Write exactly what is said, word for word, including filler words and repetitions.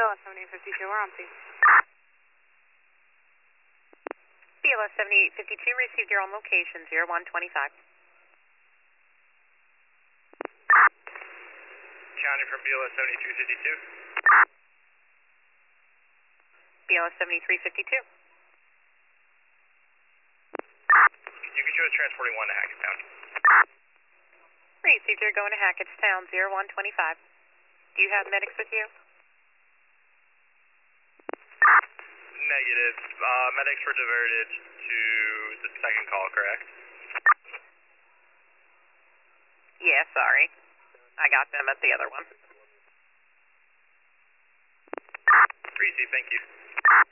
B L S seventy-eight fifty-two, we're on scene. B L S seventy-eight fifty-two, received your own location, zero one twenty-five. County from B L S seventy-three fifty-two. B L S seventy-three fifty-two. You can show us transporting one to Hackettstown. Received, you're going to Hackettstown, zero one twenty-five. Do you have medics with you? Negative. Uh, medics were diverted to the second call, correct? Yeah, sorry. I got them at the other one. Receive, thank you.